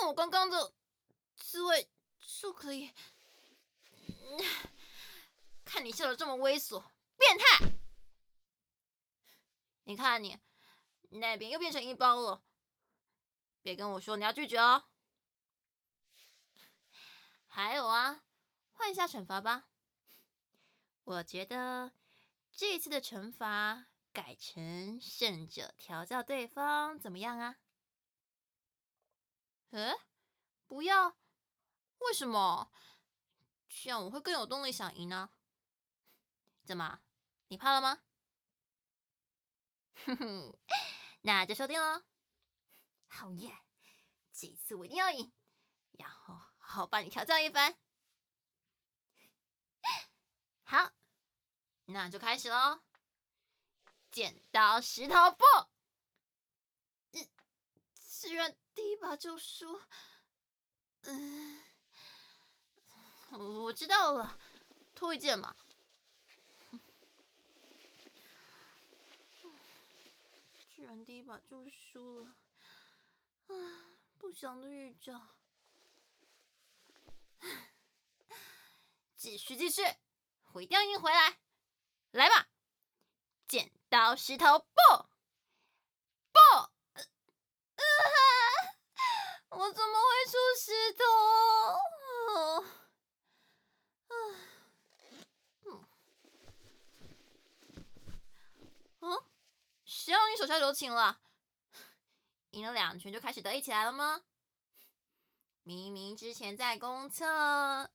我刚刚的滋味就可以。看你笑得这么猥琐，变态！你看你那边又变成一包了，别跟我说你要拒绝哦。还有啊，换一下惩罚吧。我觉得这次的惩罚改成胜者调教对方，怎么样啊？不要？为什么？这样我会更有动力想赢呢。怎么？你怕了吗？哼哼，那就说定了。好耶！这一次我一定要赢，然后好好把你调教一番。好，那就开始喽。剪刀石头布，既然第一把就输，我知道了，脱一件嘛。居然第一把就输了，不祥的预兆。继续，我一定要赢回来！来吧，剪刀石头布，我怎么会出石头？谁让你手下留情了？赢了2拳就开始得意起来了吗？明明之前在公厕，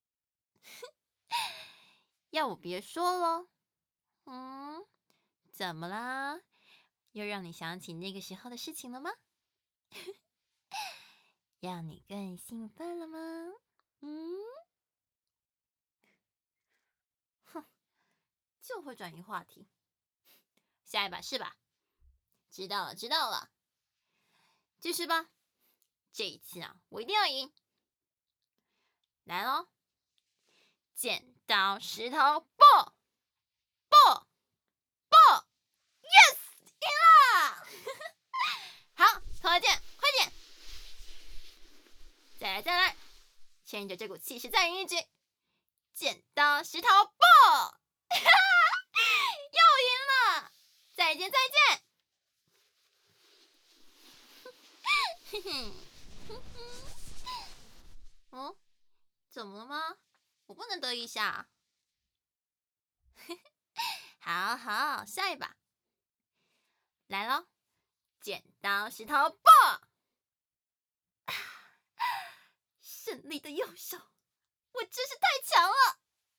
要我别说了。怎么啦？又让你想起那个时候的事情了吗？让你更兴奋了吗？哼，就会转移话题。下一把是吧？知道了，继续吧。这一次啊，我一定要赢。来咯，剪刀石头布，yes， 赢了！好，脱一件，快点！再来，牵着这股气势再赢一局。剪刀石头布，又赢了！再见。怎么了吗？我不能得一下。好，下一把，来咯，剪刀石头布，胜利的右手，我真是太强了！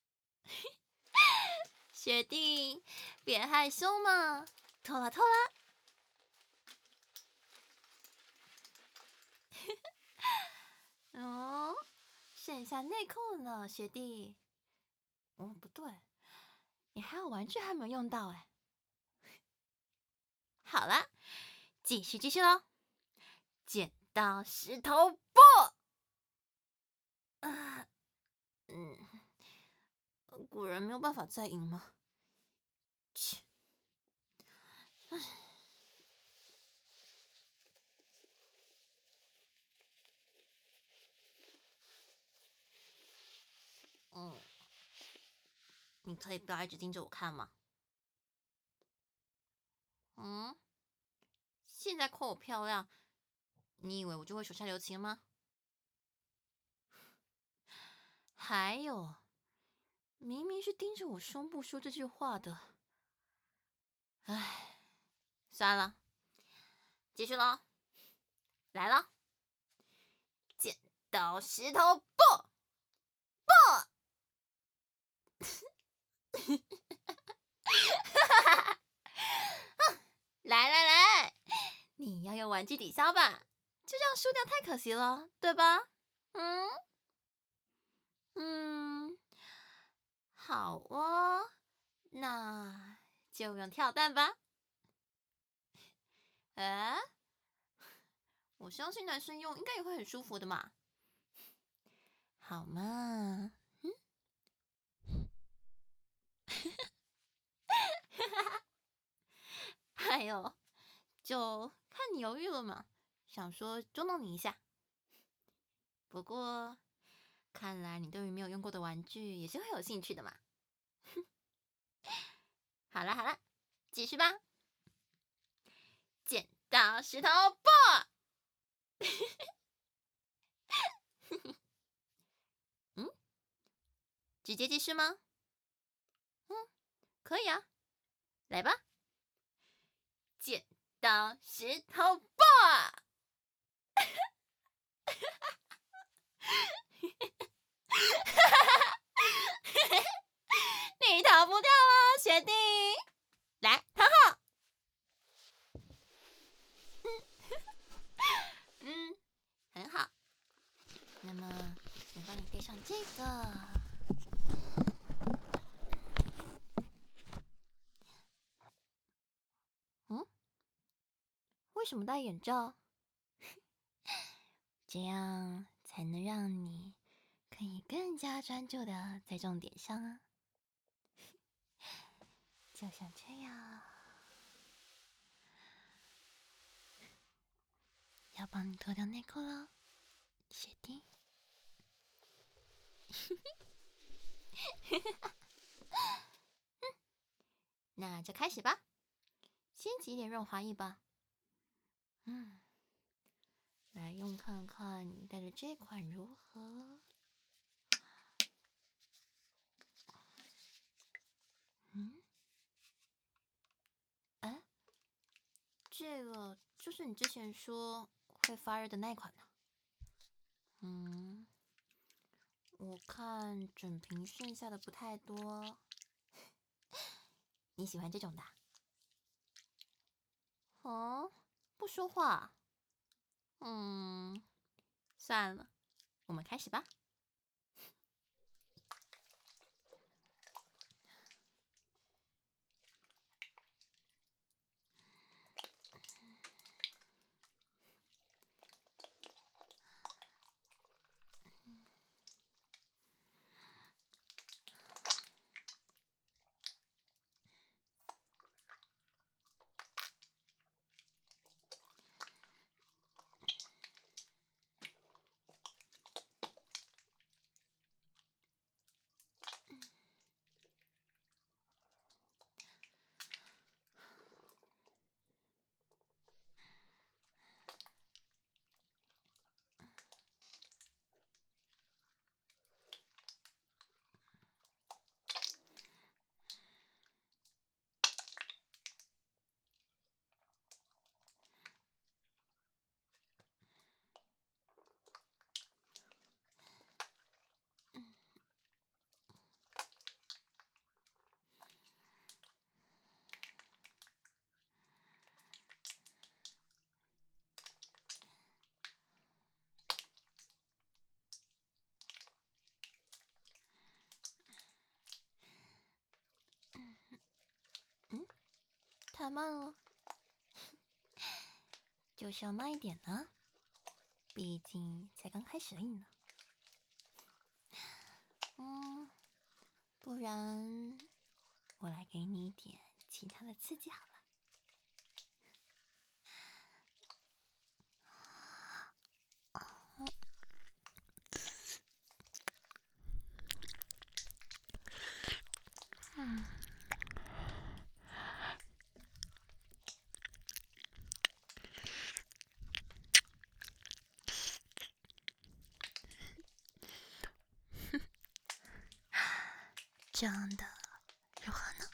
学弟，别害羞嘛，脱了。剩下内裤了，学弟。不对，你还有玩具还没有用到哎。好了，继续咯，剪刀石头布。果然没有办法再赢吗？切！你可以不要一直盯着我看吗？现在夸我漂亮，你以为我就会手下留情吗？还有，明明是盯着我胸部说这句话的。算了，继续咯，来咯，剪刀石头布，来，你要用玩具抵消吧？就这样输掉太可惜了，对吧？好哦，那就用跳蛋吧。我相信男生用应该也会很舒服的嘛。好嘛，哎呦，就看你犹豫了嘛，想说捉弄你一下。 不过看来你对于没有用过的玩具也是会有兴趣的嘛。好了好了，继续吧。剪刀石头布。嗯，直接计时吗？可以啊，来吧。剪刀石头布。你逃不掉了，学弟。来，躺好。很好。那么，先帮你戴上这个。为什么戴眼罩？这样才能让你可以更加专注的在重点上啊。就像这样。要帮你脱掉内裤了，学弟。那就开始吧。先挤点润滑液吧。来用看看你戴的这款如何？哎，这个就是你之前说会发热的那款吗？我看整瓶剩下的不太多。你喜欢这种的？哦，不说话。算了，我们开始吧。太慢了，就是要慢一点呢。毕竟才刚开始而已呢。不然我来给你一点其他的刺激好了。这样的如何呢？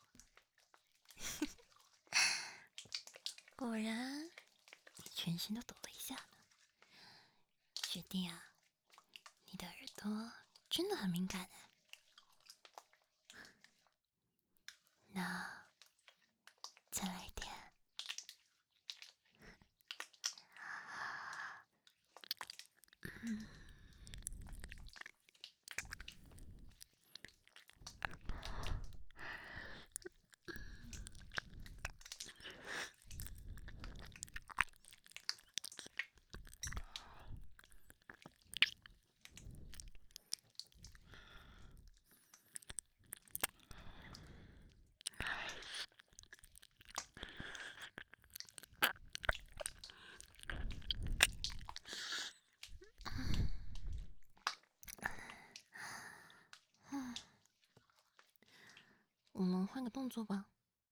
果然，你全身都抖了一下呢。学弟啊，你的耳朵真的很敏感哎。那再来一点。 换个动作吧。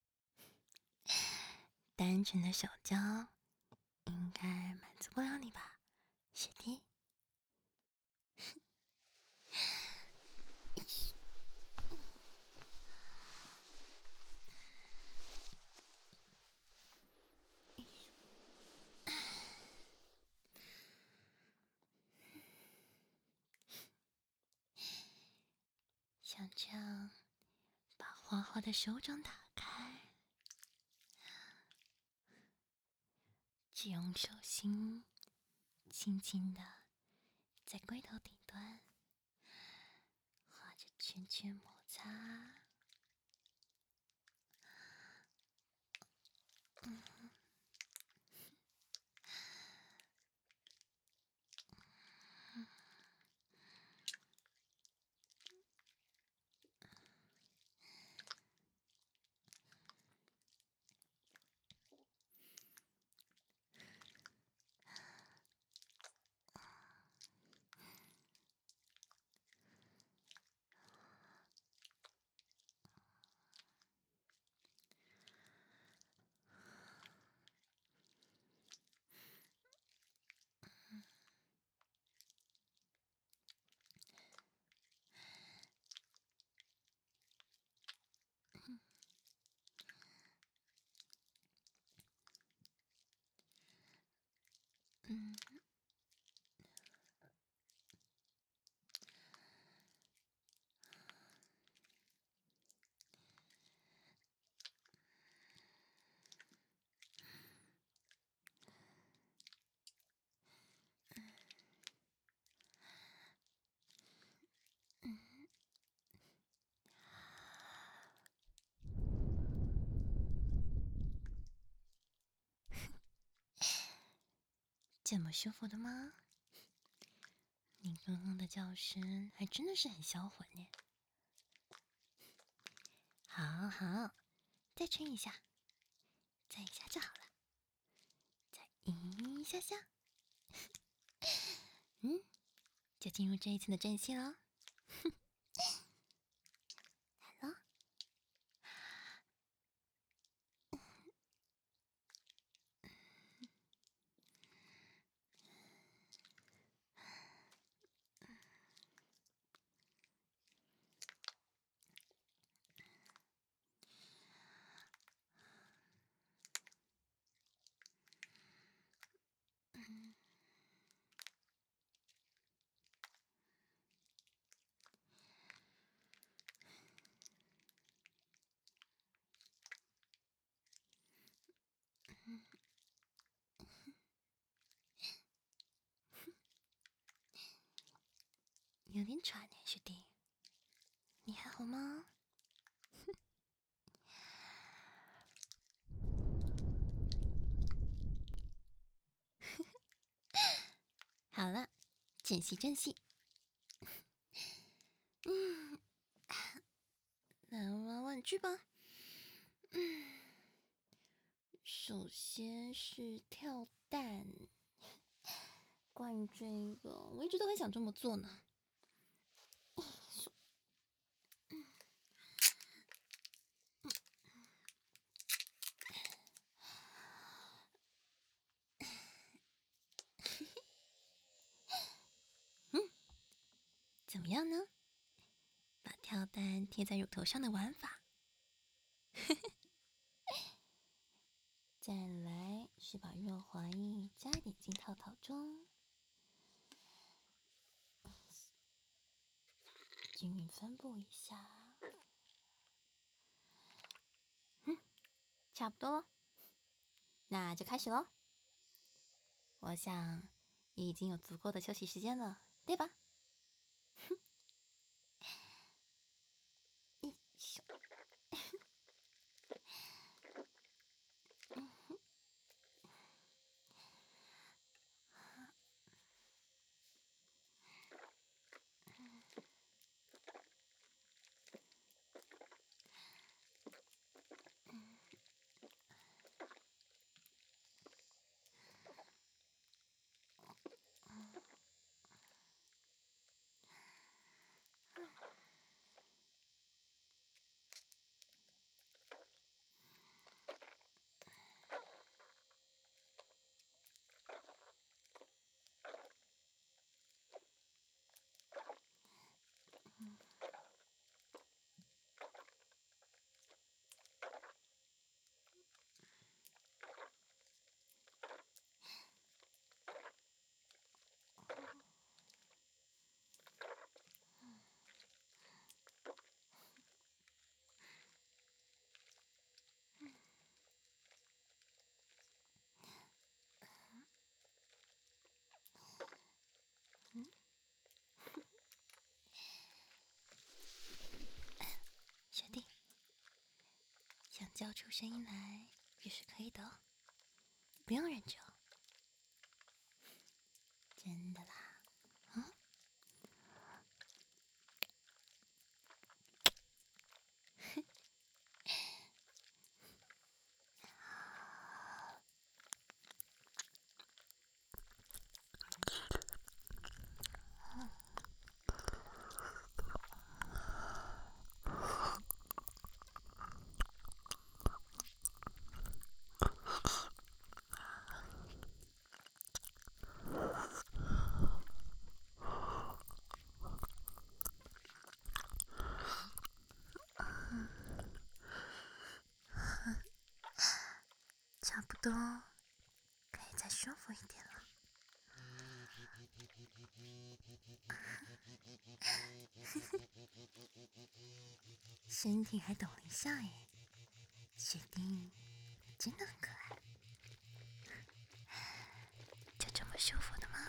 单纯的手交应该满足不了你吧，学弟？像这样，把花花的手掌打开，只用手心轻轻的在龟头顶端画着圈圈摩擦。这么舒服的吗？你刚刚的叫声还真的是很销魂呢。好好，再吹一下，再一下就好了，再一下下。就进入这一次的正戏了。来了。有点喘呢，学弟，你还好吗？好了，正戏正戏。来玩玩具吧。首先是跳蛋。关于这个，我一直都很想这么做呢。怎么样呢？把跳蛋贴在乳头上的玩法。再来是把润滑液加一点进套套中，均匀分布一下。差不多了，那就开始咯。我想已经有足够的休息时间了，对吧？ 叫出声音来也是可以的哦，不用忍着，真的啦。差不多，可以再舒服一点了。身体还抖了一下耶，雪地真的很可爱。就这么舒服的吗？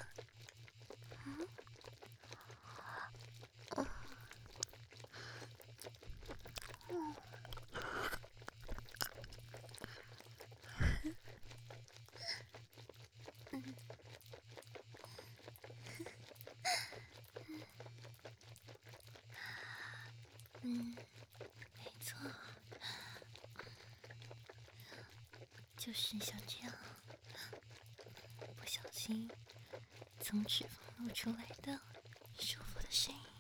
没错，就是像这样，不小心从齿缝露出来的舒服的声音。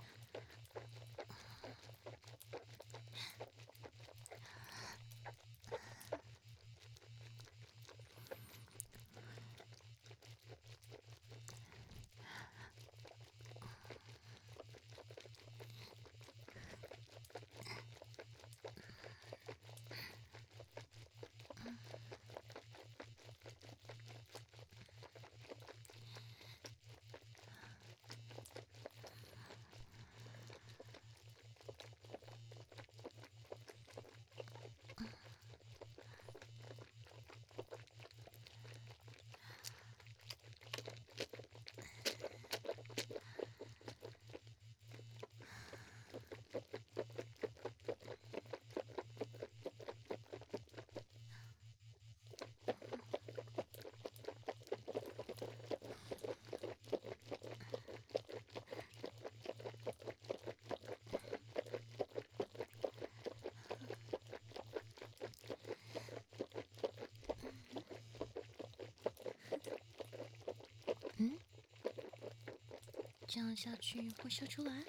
这样下去会笑出来？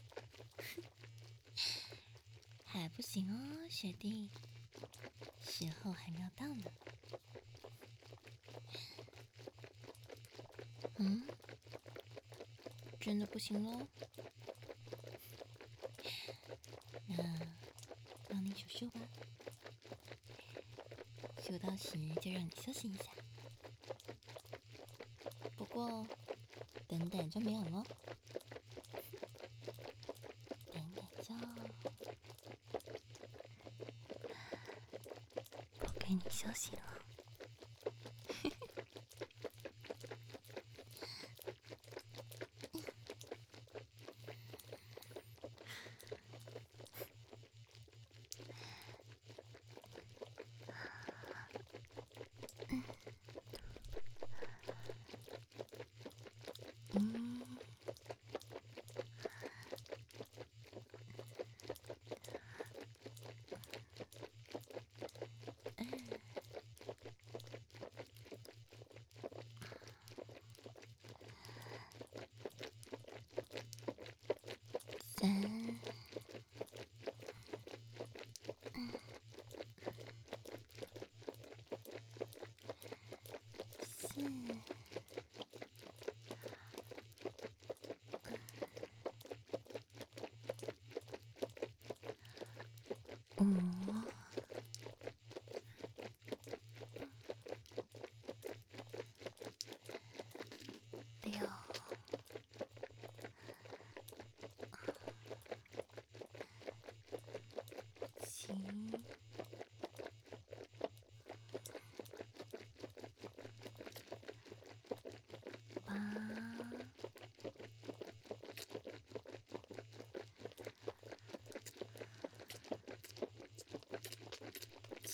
还不行哦，学弟，时候还没有到呢。真的不行喽？那让你数数吧，数到10就让你休息一下。不过等等就没有了，等等就不给你休息了。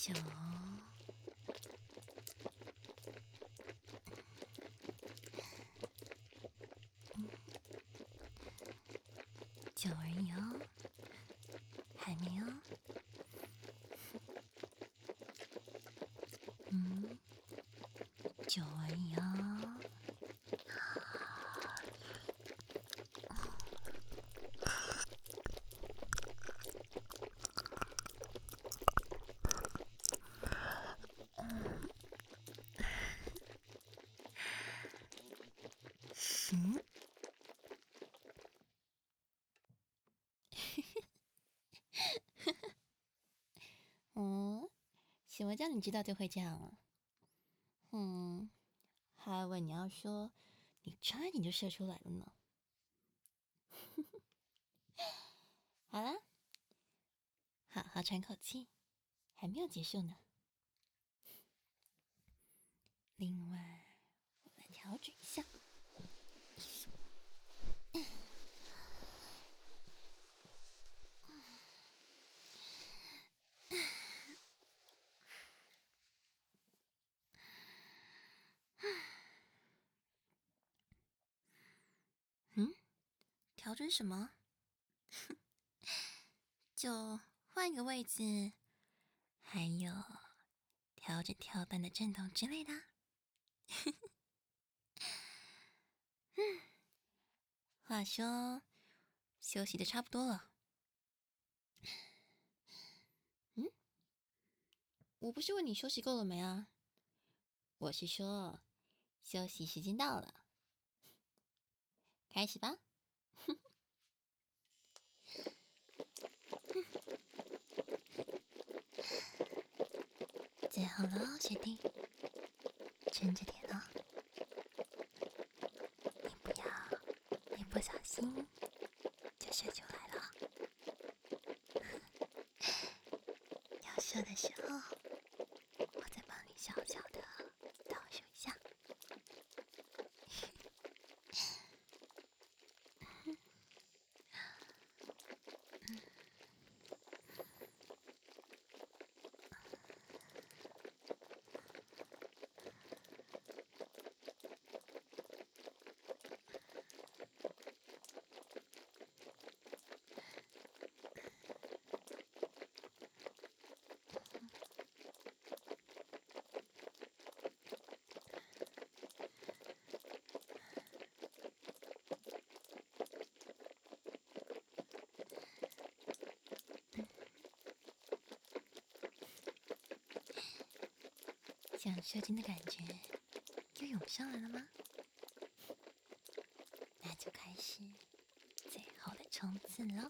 9，9而已哦，还没有。9而已哦。什么叫你知道就会这样啊？还以为你要说你差一点就射出来了呢。好啦，好好喘口气，还没有结束呢。另外，我来调整一下。调整什么？就换一个位置，还有调整跳板的震动之类的。话说，休息的差不多了。我不是问你休息够了没啊？我是说，休息时间到了，开始吧。最后了，学弟，撑着点哦。你不小心就射出来了。要射的时候，我再帮你小小的倒数一下。想射精的感觉又涌上来了吗？那就开始最后的冲刺喽！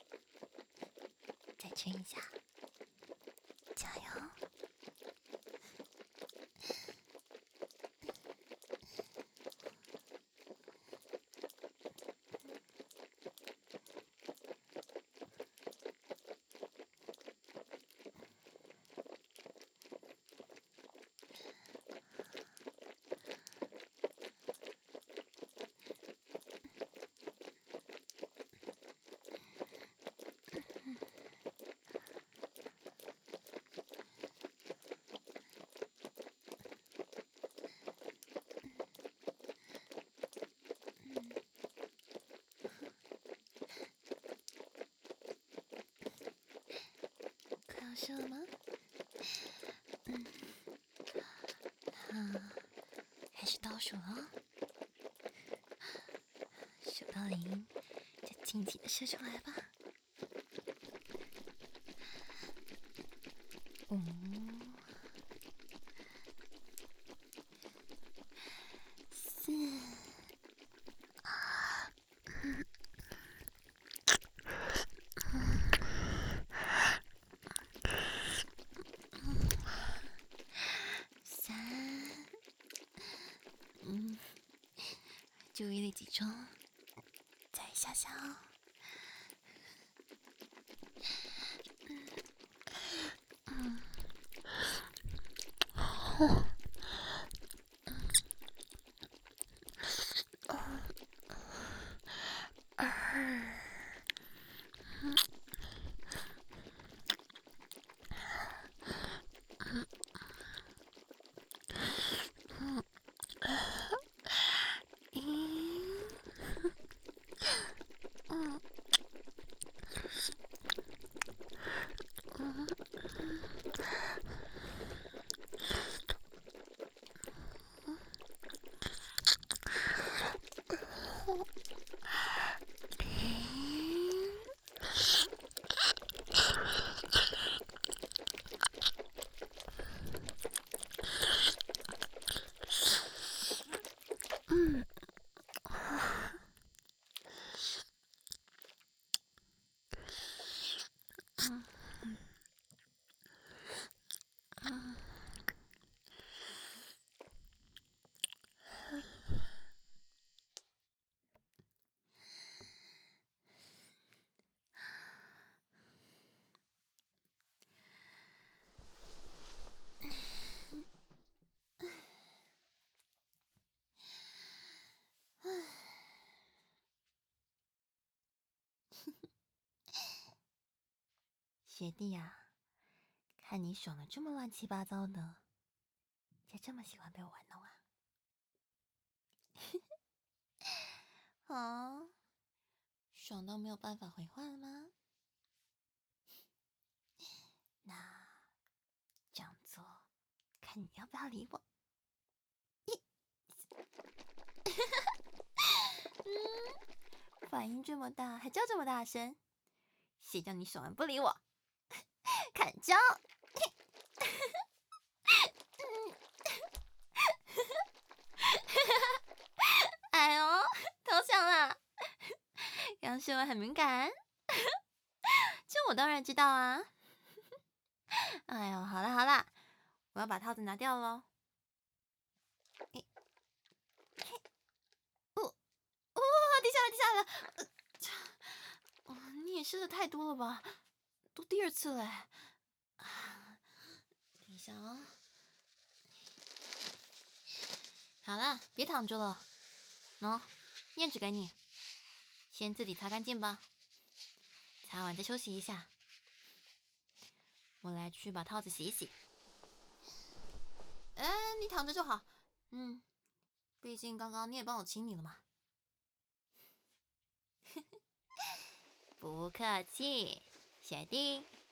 再撑一下，加油！快要射了吗？开始倒数了，数到0就尽情的射出来吧。5、4、3，注意力集中，再一下下哦。 学弟呀，看你爽的这么乱七八糟的，就这么喜欢被我玩弄啊？啊，爽到没有办法回话了吗？那这样做，看你要不要理我？反应这么大，还叫这么大声，谁叫你爽完不理我？砍招！哎呦，投降啦！刚说我很敏感，这我当然知道啊。哎呦，好啦好啦，我要把套子拿掉喽。滴下来滴下来！哦，你也试的太多了吧？都第2次了。等一下啊。好了，别躺着了。喏，面纸给你，先自己擦干净吧。擦完再休息一下。我来去把套子洗一洗。你躺着就好。毕竟刚刚你也帮我清理了嘛。不客气，学弟。